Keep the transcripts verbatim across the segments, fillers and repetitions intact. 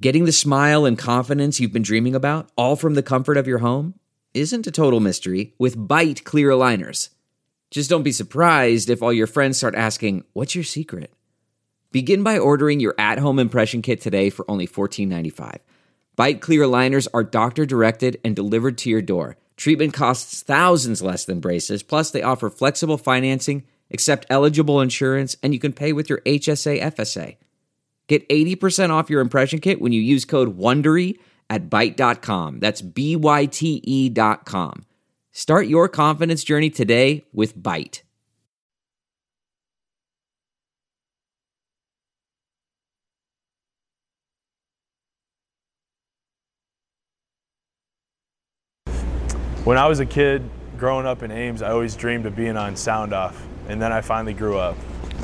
Getting the smile and confidence you've been dreaming about, all from the comfort of your home, isn't a total mystery with Byte clear aligners. Just don't be surprised if all your friends start asking, "What's your secret?" Begin by ordering your at-home impression kit today for only fourteen ninety-five. Byte clear aligners are doctor-directed and delivered to your door. Treatment costs thousands less than braces, plus they offer flexible financing, accept eligible insurance, and you can pay with your H S A F S A. Get eighty percent off your impression kit when you use code WONDERY at byte dot com. That's B Y T E dot com. Start your confidence journey today with Byte. When I was a kid, growing up in Ames, I always dreamed of being on Sound Off, and then I finally grew up.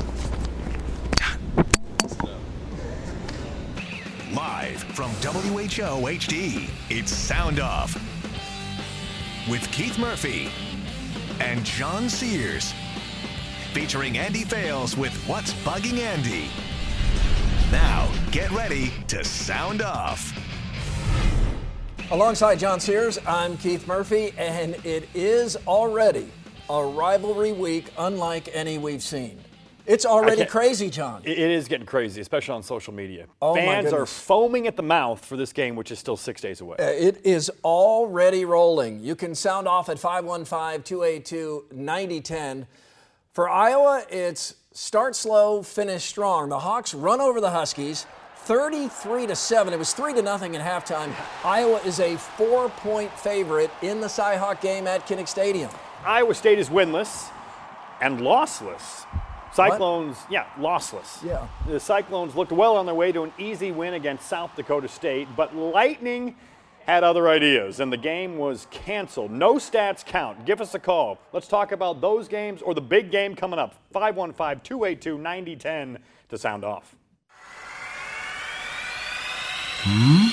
Live from W H O H D, it's Sound Off with Keith Murphy and John Sears, featuring Andy Fales with What's Bugging Andy. Now, get ready to sound off. Alongside John Sears, I'm Keith Murphy, and it is already a rivalry week unlike any we've seen. It's already crazy, John. It is getting crazy, especially on social media. Oh, Fans are foaming at the mouth for this game, which is still six days away. Uh, it is already rolling. You can sound off at five one five, two eight two, nine zero one zero. For Iowa, it's start slow, finish strong. The Hawks run over the Huskies, thirty-three to seven. It was three to nothing at halftime. Iowa is a four-point favorite in the Cy-Hawk game at Kinnick Stadium. Iowa State is winless and lossless. Cyclones, what? yeah, lossless. Yeah. The Cyclones looked well on their way to an easy win against South Dakota State, but Lightning had other ideas, and the game was canceled. No stats count. Give us a call. Let's talk about those games or the big game coming up. five one five, two eight two, nine zero one zero to sound off. Hmm?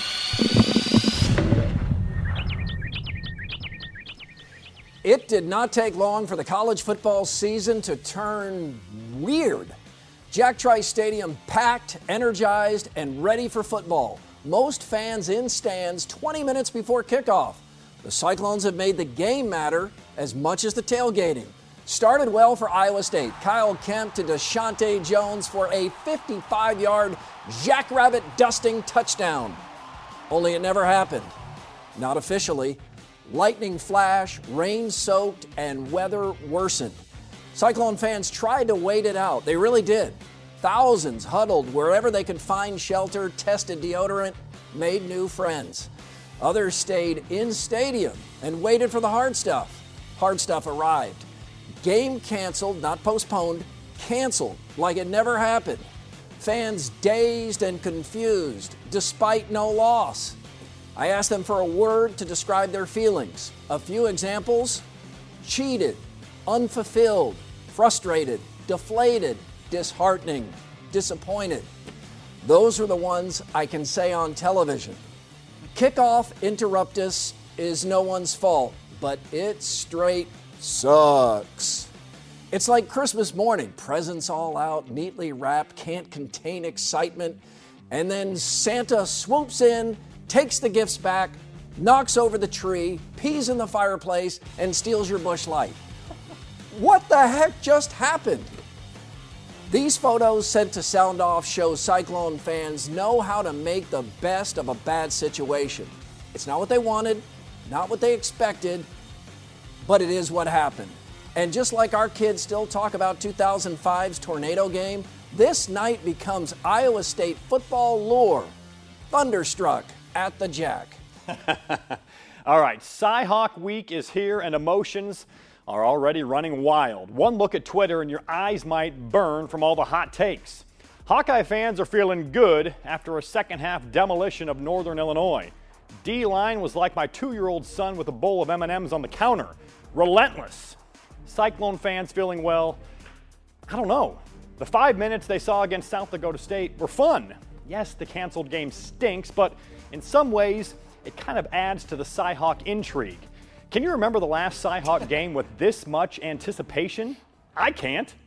It did not take long for the college football season to turn weird. Jack Trice Stadium packed, energized, and ready for football. Most fans in stands twenty minutes before kickoff. The Cyclones have made the game matter as much as the tailgating. Started well for Iowa State. Kyle Kemp to Deshaunte Jones for a fifty-five-yard jackrabbit dusting touchdown. Only it never happened. Not officially. Lightning flash, rain-soaked, and weather worsened. Cyclone fans tried to wait it out. They really did. Thousands huddled wherever they could find shelter, tested deodorant, made new friends. Others stayed in stadium and waited for the hard stuff. Hard stuff arrived. Game canceled, not postponed, canceled like it never happened. Fans dazed and confused despite no loss. I asked them for a word to describe their feelings. A few examples: cheated, unfulfilled, frustrated, deflated, disheartening, disappointed. Those are the ones I can say on television. Kickoff interruptus is no one's fault, but it straight sucks. It's like Christmas morning, presents all out, neatly wrapped, can't contain excitement, and then Santa swoops in, takes the gifts back, knocks over the tree, pees in the fireplace, and steals your Busch Light. What the heck just happened? These photos sent to Sound Off show Cyclone fans know how to make the best of a bad situation. It's not what they wanted, not what they expected, but it is what happened. And just like our kids still talk about two thousand five's tornado game, this night becomes Iowa State football lore. Thunderstruck at the Jack. All right, Cy-Hawk Week is here and emotions are already running wild. One look at Twitter and your eyes might burn from all the hot takes. Hawkeye fans are feeling good after a second half demolition of Northern Illinois. D-line was like my two-year-old son with a bowl of M and M's on the counter. Relentless. Cyclone fans feeling, well, I don't know. The five minutes they saw against South Dakota State were fun. Yes, the canceled game stinks, but in some ways, it kind of adds to the Cy-Hawk intrigue. Can you remember the last Cy-Hawk game with this much anticipation? I can't.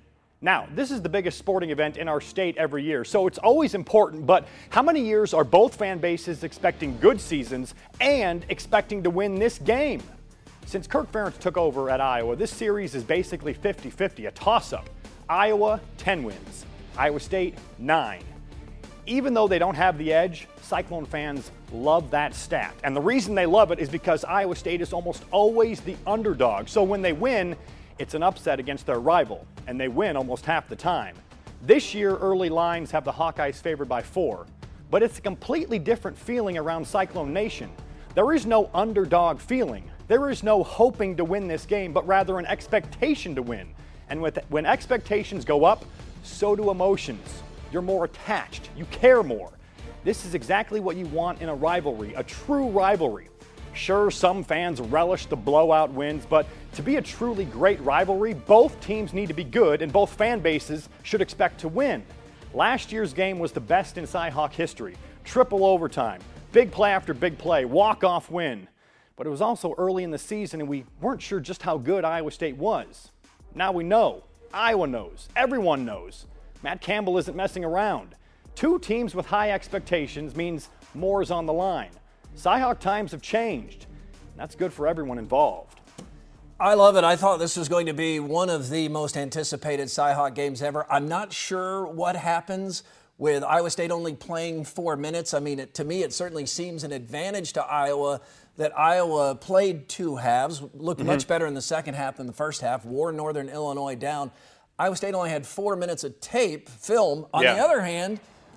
Now, this is the biggest sporting event in our state every year, so it's always important, but how many years are both fan bases expecting good seasons and expecting to win this game? Since Kirk Ferentz took over at Iowa, this series is basically fifty-fifty, a toss-up. Iowa, ten wins. Iowa State, nine. Even though they don't have the edge, Cyclone fans love that stat. And the reason they love it is because Iowa State is almost always the underdog. So when they win, it's an upset against their rival, and they win almost half the time. This year, early lines have the Hawkeyes favored by four, but it's a completely different feeling around Cyclone Nation. There is no underdog feeling. There is no hoping to win this game, but rather an expectation to win. And with, when expectations go up, so do emotions. You're more attached. You care more. This is exactly what you want in a rivalry, a true rivalry. Sure, some fans relish the blowout wins, but to be a truly great rivalry, both teams need to be good and both fan bases should expect to win. Last year's game was the best in Cyhawk history. Triple overtime, big play after big play, walk-off win. But it was also early in the season and we weren't sure just how good Iowa State was. Now we know. Iowa knows. Everyone knows. Matt Campbell isn't messing around. Two teams with high expectations means more is on the line. Cyhawk times have changed. That's good for everyone involved. I love it. I thought this was going to be one of the most anticipated Cyhawk games ever. I'm not sure what happens with Iowa State only playing four minutes. I mean, it, to me, it certainly seems an advantage to Iowa that Iowa played two halves, looked mm-hmm. much better in the second half than the first half, wore Northern Illinois down. Iowa State only had four minutes of tape, film. On yeah. the other hand,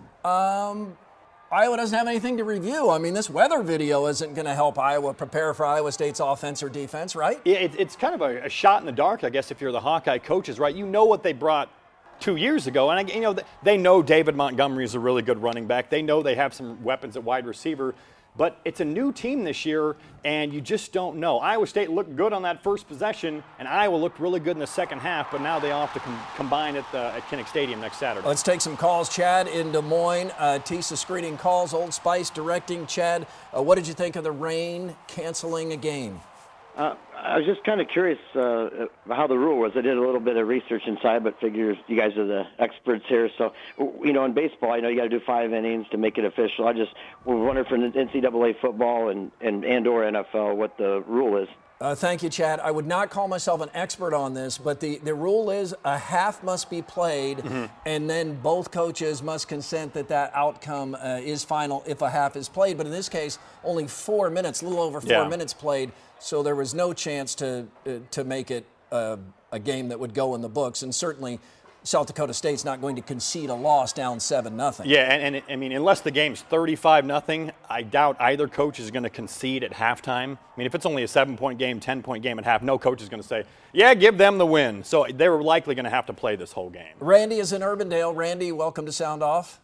um, Iowa doesn't have anything to review. I mean, this weather video isn't going to help Iowa prepare for Iowa State's offense or defense, right? Yeah, it, it's kind of a, a shot in the dark, I guess, if you're the Hawkeye coaches, right? You know what they brought two years ago, and you know they know David Montgomery is a really good running back. They know they have some weapons at wide receiver, but it's a new team this year, and you just don't know. Iowa State looked good on that first possession, and Iowa looked really good in the second half, but now they all have to com- combine at, the, at Kinnick Stadium next Saturday. Let's take some calls. Chad in Des Moines, uh, Tisa screening calls, Old Spice directing. Chad, uh, what did you think of the rain canceling a game? Uh, I was just kind of curious uh, how the rule was. I did a little bit of research inside, but figures you guys are the experts here. So, you know, in baseball, I know you got to do five innings to make it official. I just was wondering for N C double A football and, and, and or N F L what the rule is. Uh, thank you, Chad. I would not call myself an expert on this, but the, the rule is a half must be played, mm-hmm. and then both coaches must consent that that outcome uh, is final if a half is played. But in this case, only four minutes, a little over four yeah. minutes played, so there was no chance to uh, to make it uh, a game that would go in the books, and certainly South Dakota State's not going to concede a loss down seven nothing. Yeah, and, and I mean, unless the game's thirty-five nothing, I doubt either coach is going to concede at halftime. I mean, if it's only a seven-point game, ten-point game at half, no coach is going to say, yeah, give them the win. So they were likely going to have to play this whole game. Randy is in Urbandale. Randy, welcome to Sound Off.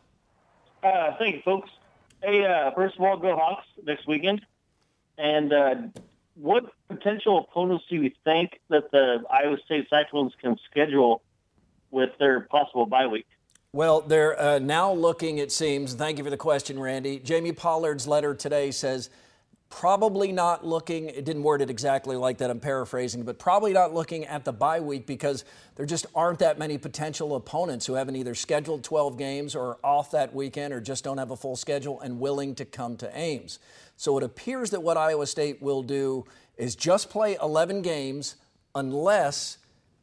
Uh, thank you, folks. Hey, uh, first of all, go Hawks next weekend. And uh, what potential opponents do you think that the Iowa State Cyclones can schedule with their possible bye week? Well, they're uh, now looking, it seems, thank you for the question, Randy. Jamie Pollard's letter today says probably not looking, it didn't word it exactly like that, I'm paraphrasing, but probably not looking at the bye week because there just aren't that many potential opponents who haven't either scheduled twelve games or off that weekend or just don't have a full schedule and willing to come to Ames. So it appears that what Iowa State will do is just play eleven games unless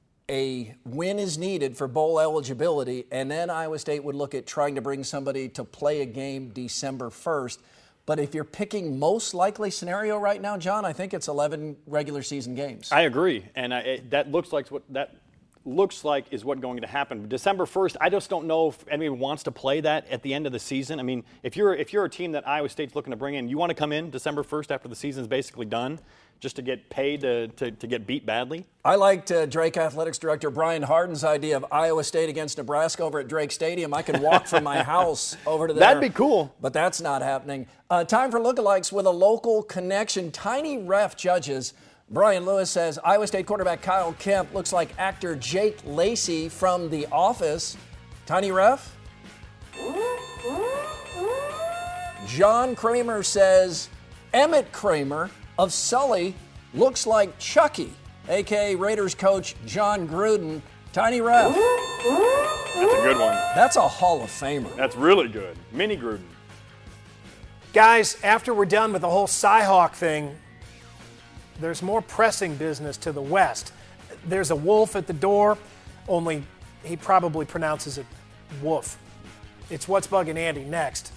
a win is needed for bowl eligibility, and then Iowa State would look at trying to bring somebody to play a game December first. But if you're picking most likely scenario right now, John, I think it's eleven regular season games. I agree, and I, it, that looks like what that looks like is what's going to happen. December first, I just don't know if anyone wants to play that at the end of the season. I mean, if you're if you're a team that Iowa State's looking to bring in, you want to come in December first after the season's basically done, just to get paid to, to, to get beat badly? I liked uh, Drake Athletics Director Brian Harden's idea of Iowa State against Nebraska over at Drake Stadium. I could walk from my house over to there. That'd be cool. But that's not happening. Uh, time for lookalikes with a local connection. Tiny Ref judges. Brian Lewis says Iowa State quarterback Kyle Kemp looks like actor Jake Lacey from The Office. Tiny Ref? John Kramer says Emmett Kramer of Sully looks like Chucky, a k a. Raiders coach John Gruden. Tiny Ref. That's a good one. That's a Hall of Famer. That's really good. Mini Gruden. Guys, after we're done with the whole Cy-Hawk thing, there's more pressing business to the west. There's a wolf at the door, only he probably pronounces it woof. It's What's Bugging Andy next.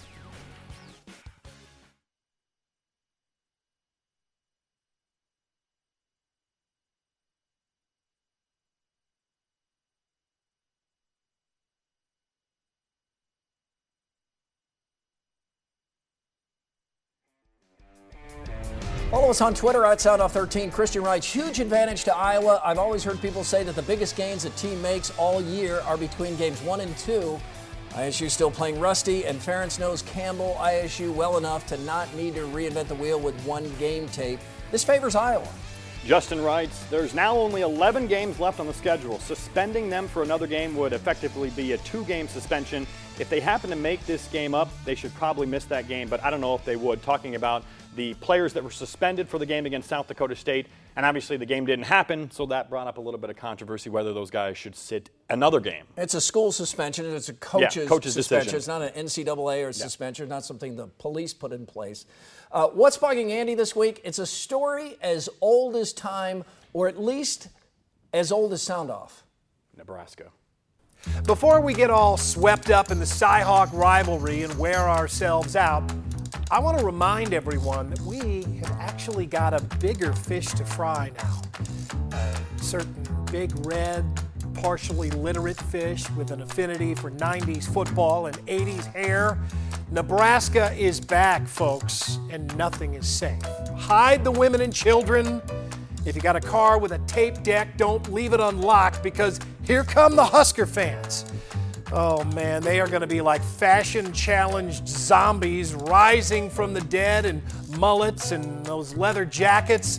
Follow us on Twitter at Sound Off thirteen. Christian writes, huge advantage to Iowa. I've always heard people say that the biggest gains a team makes all year are between games one and two. I S U still playing rusty, and Ferentz knows Campbell I S U well enough to not need to reinvent the wheel with one game tape. This favors Iowa. Justin writes, there's now only eleven games left on the schedule. Suspending them for another game would effectively be a two-game suspension. If they happen to make this game up, they should probably miss that game, but I don't know if they would. Talking about the players that were suspended for the game against South Dakota State, and obviously the game didn't happen, so that brought up a little bit of controversy whether those guys should sit another game. It's a school suspension. It's a coach's, yeah, coach's suspension. Decision. It's not an N C double A or yeah. suspension. It's not something the police put in place. Uh, what's bugging Andy this week? It's a story as old as time, or at least as old as Sound Off. Nebraska. Before we get all swept up in the Cy-Hawk rivalry and wear ourselves out, I want to remind everyone that we have actually got a bigger fish to fry now. A certain big red, partially literate fish with an affinity for nineties football and eighties hair. Nebraska is back, folks, and nothing is safe. Hide the women and children. If you got a car with a tape deck, don't leave it unlocked, because here come the Husker fans. Oh man, they are going to be like fashion-challenged zombies rising from the dead in mullets and those leather jackets.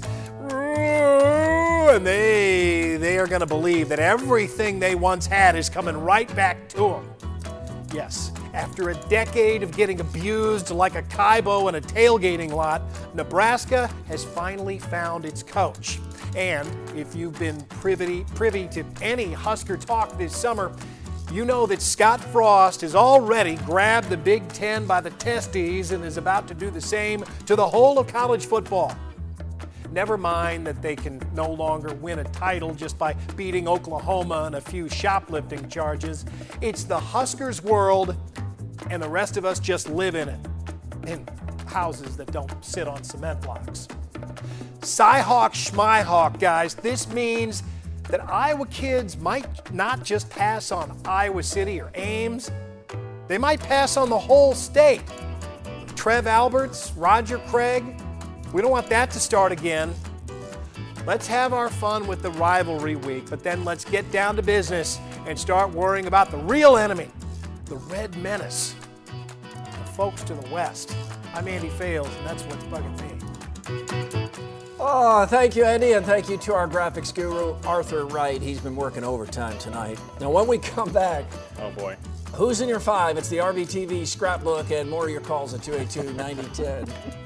And they, they are going to believe that everything they once had is coming right back to them. Yes, after a decade of getting abused like a Kaibo in a tailgating lot, Nebraska has finally found its coach. And if you've been privy, privy to any Husker talk this summer, you know that Scott Frost has already grabbed the Big Ten by the testes and is about to do the same to the whole of college football. Never mind that they can no longer win a title just by beating Oklahoma on a few shoplifting charges. It's the Huskers world, and the rest of us just live in it, in houses that don't sit on cement blocks. Cy-Hawk, Schmy-Hawk, guys. This means that Iowa kids might not just pass on Iowa City or Ames. They might pass on the whole state. Trev Alberts, Roger Craig, we don't want that to start again. Let's have our fun with the rivalry week, but then let's get down to business and start worrying about the real enemy, the Red Menace, the folks to the west. I'm Andy Fales, and that's What's Bugging Me. Oh, thank you, Andy, and thank you to our graphics guru, Arthur Wright. He's been working overtime tonight. Now, when we come back, oh boy, who's in your five? It's the R B T V scrapbook, and more of your calls at two eight two, nine oh one oh.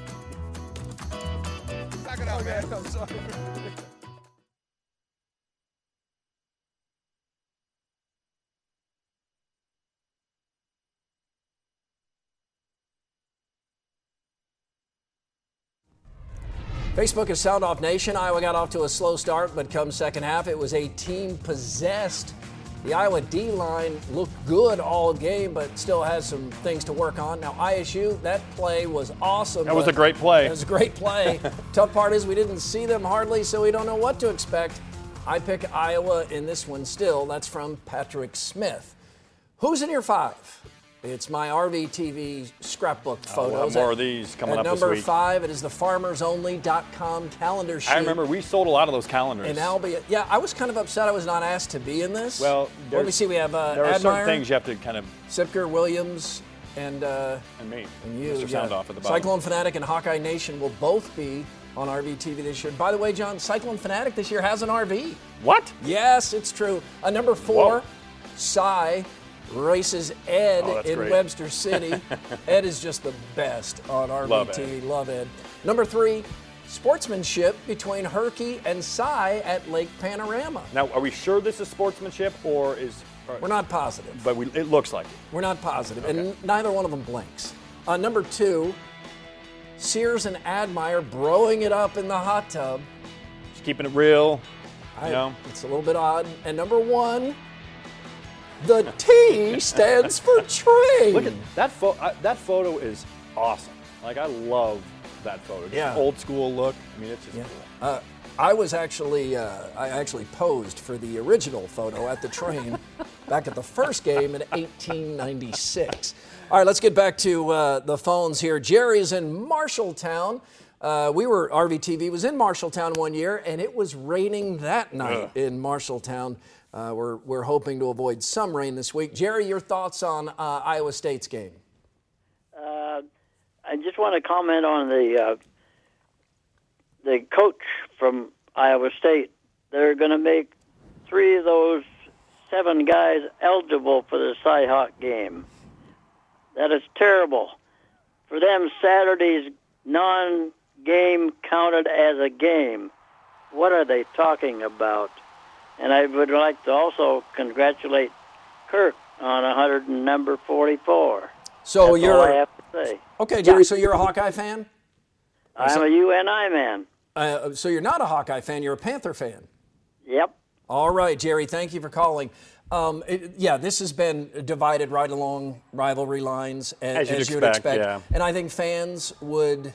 Knock it out, man. I'm sorry. Facebook is Sound Off Nation. Iowa got off to a slow start, but come second half, it was a team possessed. The Iowa D-line looked good all game, but still has some things to work on. Now, I S U, that play was awesome. That was a great play. It was a great play. Tough part is we didn't see them hardly, so we don't know what to expect. I pick Iowa in this one still. That's from Patrick Smith. Who's in your five? It's my R V T V scrapbook photos. Oh, we'll have more of these coming at up this number week. five, it is the farmers only dot com calendar sheet. I remember we sold a lot of those calendars. In Albia. Yeah, I was kind of upset I was not asked to be in this. Well, let me see. We have uh, there are Admire, certain things you have to kind of. Sipker, Williams, and uh, and me, and you. Mister Yeah. Soundoff at the bottom. Cyclone Fanatic and Hawkeye Nation will both be on R V T V this year. By the way, John, Cyclone Fanatic this year has an R V. What? Yes, it's true. Uh, number four, Whoa. Cy races Ed oh, in great. Webster City. Ed is just the best on R V T V. Love Ed. Love Ed. Number three, sportsmanship between Herky and Cy at Lake Panorama. Now, are we sure this is sportsmanship or is... Or, We're not positive. But we, it looks like it. We're not positive, Okay. and neither one of them blinks. Uh, number two, Sears and Admire broing it up in the hot tub. Just keeping it real, I, you know. It's a little bit odd. And number one, the T stands for train. Look at that photo. Uh, that photo is awesome. Like, I love that photo. Just Yeah. Old school look. I mean, it's just Yeah. cool. Uh, I was actually, uh, I actually posed for the original photo at the train back at the first game in eighteen ninety-six. All right, let's get back to uh, the phones here. Jerry's in Marshalltown. Uh, we were, R V T V was in Marshalltown one year, and it was raining that night Ugh. in Marshalltown. Uh, we're, we're hoping to avoid some rain this week. Jerry, your thoughts on uh, Iowa State's game? Uh, I just want to comment on the uh, the coach from Iowa State. They're going to make three of those seven guys eligible for the Cy-Hawk game. That is terrible. For them, Saturday's non-game counted as a game. What are they talking about? And I would like to also congratulate Kirk on one hundred and number forty-four. So That's you're all I have to say. okay, Jerry. So you're a Hawkeye fan? I'm a U N I man. Uh, so you're not a Hawkeye fan. You're a Panther fan. Yep. All right, Jerry. Thank you for calling. Um, it, yeah, this has been divided right along rivalry lines, as, As you'd you'd expect, expect. yeah. And I think fans would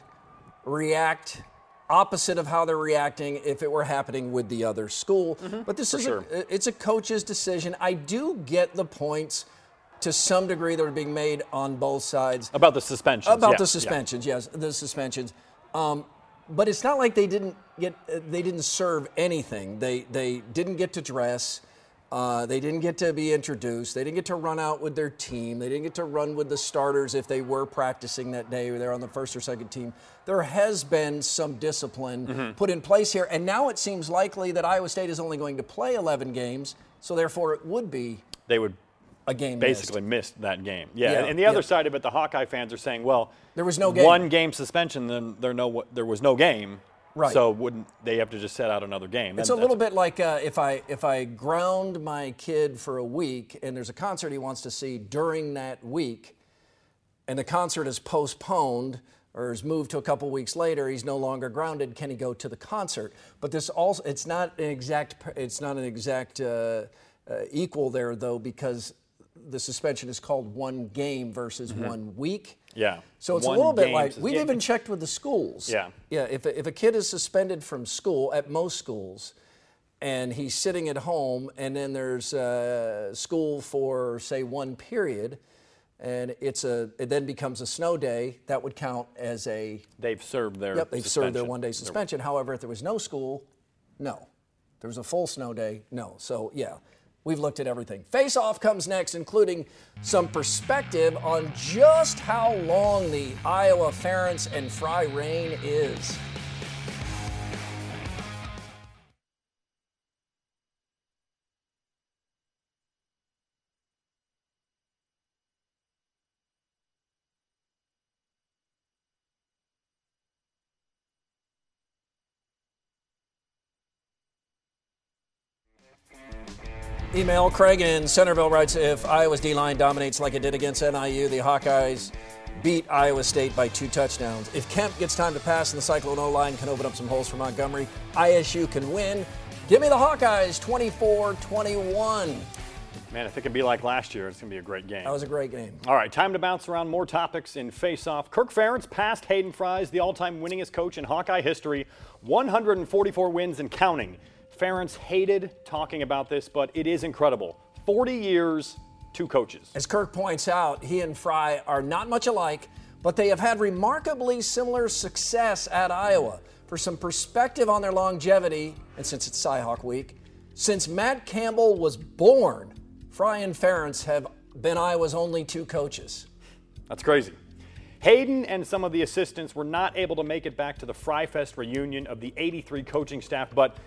react opposite of how they're reacting if it were happening with the other school. But this For is sure. a, it's a coach's decision. I do get the points to some degree that are being made on both sides. About the suspensions. About yeah, the yeah. suspensions, yes, the suspensions. Um, but it's not like they didn't get, uh, they didn't serve anything. They they didn't get to dress. Uh, they didn't get to be introduced. They didn't get to run out with their team. They didn't get to run with the starters if they were practicing that day or they're on the first or second team. There has been some discipline Mm-hmm. put in place here, and now it seems likely that Iowa State is only going to play eleven games, so therefore it would be They would a game basically missed. missed that game. Yeah, Yeah, and the other yeah. side of it, the Hawkeye fans are saying, well, There was no game. One game suspension, then there no there was no game. Right. So wouldn't they have to just set out another game? It's Then a little that's- bit like uh, if I if I ground my kid for a week and there's a concert he wants to see during that week, and the concert is postponed or is moved to a couple weeks later, he's no longer grounded. Can he go to the concert? But this also it's not an exact it's not an exact uh, uh, equal there though, because the suspension is called one game versus one week. Yeah. So it's One a little bit game like, sus- we've yeah. even checked with the schools. Yeah. Yeah, if a, if a kid is suspended from school, at most schools, and he's sitting at home, and then there's uh, school for, say, one period, and it's a it then becomes a snow day, that would count as a, They've served their yep, they've served their suspension. one-day suspension. However, if there was no school, no. If there was a full snow day, no. So, yeah. We've looked at everything. Face Off comes next, including some perspective on just how long the Iowa Ferentz and Fry reign is. Email Craig in Centerville writes, if Iowa's D-line dominates like it did against N I U, the Hawkeyes beat Iowa State by two touchdowns. If Kemp gets time to pass and the Cyclone O-line can open up some holes for Montgomery, I S U can win. Give me the Hawkeyes twenty-four twenty-one. Man, if it can be like last year, it's going to be a great game. That was a great game. All right, time to bounce around more topics in Face-Off. Kirk Ferentz passed Hayden Fry as the all-time winningest coach in Hawkeye history, one hundred forty-four wins and counting. Ferentz hated talking about this, but it is incredible. forty years, two coaches. As Kirk points out, he and Fry are not much alike, but they have had remarkably similar success at Iowa. For some perspective on their longevity, and since it's Cy-Hawk week, since Matt Campbell was born, Fry and Ferentz have been Iowa's only two coaches. That's crazy. Hayden and some of the assistants were not able to make it back to the Fry Fest reunion of the eighty-three coaching staff, but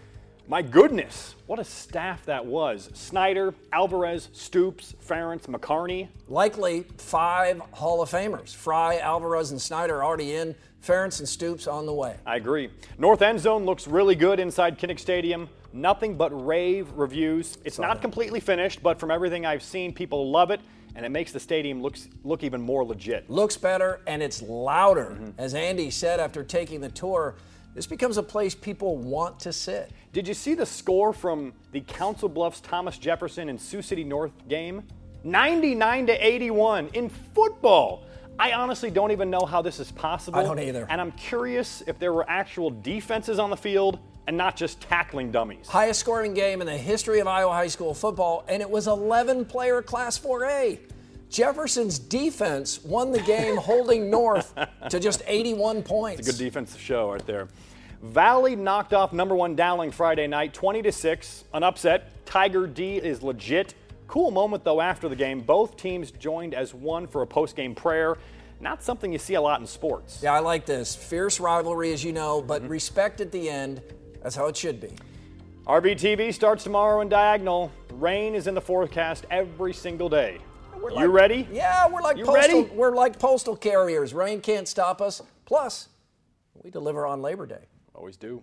My goodness, what a staff that was. Snyder, Alvarez, Stoops, Ferentz, McCarney. Likely five Hall of Famers. Fry, Alvarez, and Snyder already in. Ferentz and Stoops on the way. I agree. North end zone looks really good inside Kinnick Stadium. Nothing but rave reviews. It's not completely finished, but from everything I've seen, people love it, and it makes the stadium looks look even more legit. Looks better, and it's louder. Mm-hmm. As Andy said after taking the tour, this becomes a place people want to sit. Did you see the score from the Council Bluffs Thomas Jefferson and Sioux City North game? ninety-nine to eighty-one in football. I honestly don't even know how this is possible. I don't either. And I'm curious if there were actual defenses on the field and not just tackling dummies. Highest scoring game in the history of Iowa high school football, and it was eleven-player Class four A. Jefferson's defense won the game holding North to just eighty-one points. It's a good defensive show right there. Valley knocked off number one Dowling Friday night, twenty to six, an upset. Tiger D is legit. Cool moment, though, after the game. Both teams joined as one for a post-game prayer. Not something you see a lot in sports. Yeah, I like this. Fierce rivalry, as you know, but mm-hmm. respect at the end. That's how it should be. R B T V starts tomorrow in Diagonal. Rain is in the forecast every single day. We're you like, ready? Yeah, we're like you postal. Ready? We're like postal carriers. Rain can't stop us. Plus, we deliver on Labor Day. Always do.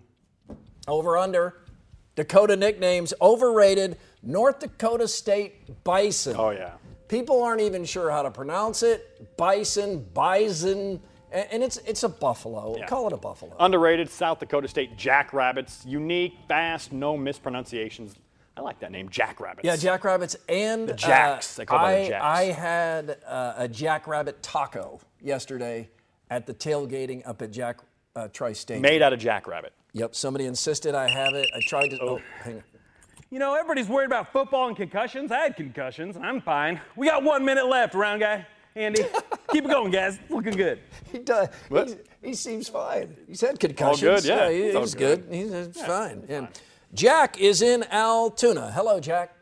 Over under. Dakota nicknames overrated. North Dakota State Bison. Oh yeah. People aren't even sure how to pronounce it. Bison, Bison, and it's it's a buffalo. Yeah. Call it a buffalo. Underrated. South Dakota State Jackrabbits. Unique, fast, no mispronunciations. I like that name, Jackrabbits. Yeah, Jackrabbits and the Jacks. Uh, they call them I, the Jacks. I had uh, a Jackrabbit taco yesterday at the tailgating up at Jack uh, Tri-State. Made out of Jackrabbit. Yep. Somebody insisted I have it. I tried to. Oh, oh hang on. You know, everybody's worried about football and concussions. I had concussions. I'm fine. We got one minute left, round guy. Andy, keep it going, guys. Looking good. He does. He, he seems fine. He's had concussions. All good, yeah. yeah he, he's good. good. He's, he's yeah, fine. Yeah. fine. Jack is in Altoona. Hello, Jack.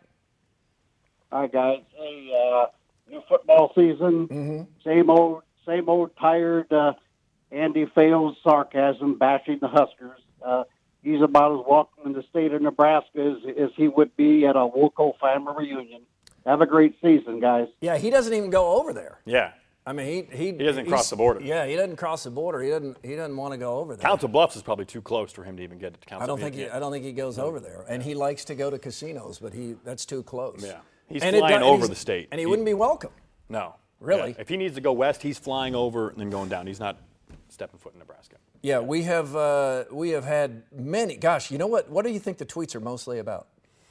Hi, guys. Hey, uh, new football season. Mm-hmm. Same old, same old tired uh, Andy Fales sarcasm bashing the Huskers. Uh, He's about as welcome in the state of Nebraska as, as he would be at a Woco family reunion. Have a great season, guys. Yeah, he doesn't even go over there. Yeah. I mean, he he, he doesn't cross the border. Yeah, he doesn't cross the border. He doesn't he doesn't want to go over there. Council Bluffs is probably too close for him to even get to Council. I don't think he, I don't think he goes no. over there. And he likes to go to casinos, but he that's too close. Yeah, he's and flying it, over and the state, and he, he wouldn't be welcome. No, really. Yeah. If he needs to go west, he's flying over and then going down. He's not stepping foot in Nebraska. Yeah, we have uh, we have had many. Gosh, you know what? What do you think the tweets are mostly about?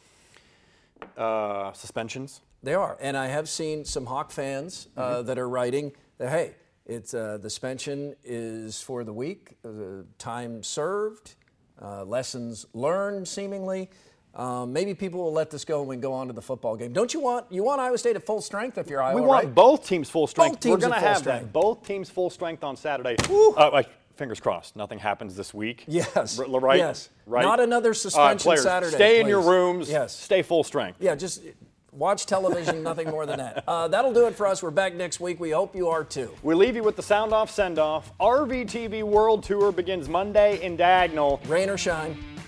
Uh, suspensions. They are, and I have seen some Hawk fans uh, mm-hmm. that are writing that hey, it's uh, the suspension is for the week, uh, time served, uh, lessons learned, seemingly. Um, maybe people will let this go and we go on to the football game. Don't you want you want Iowa State at full strength if you're Iowa? We want right? both teams full strength. Both teams We're going to have strength. that. Both teams full strength on Saturday. Uh, like, fingers crossed. Nothing happens this week. Yes. R- right. Yes. Right. Not another suspension uh, players, Saturday. Stay please. in your rooms. Yes. Stay full strength. Yeah. Just watch television. Nothing more than that. Uh, that'll do it for us. We're back next week. We hope you are too. We leave you with the sound off send off. R V T V World Tour begins Monday in Diagonal. Rain or shine.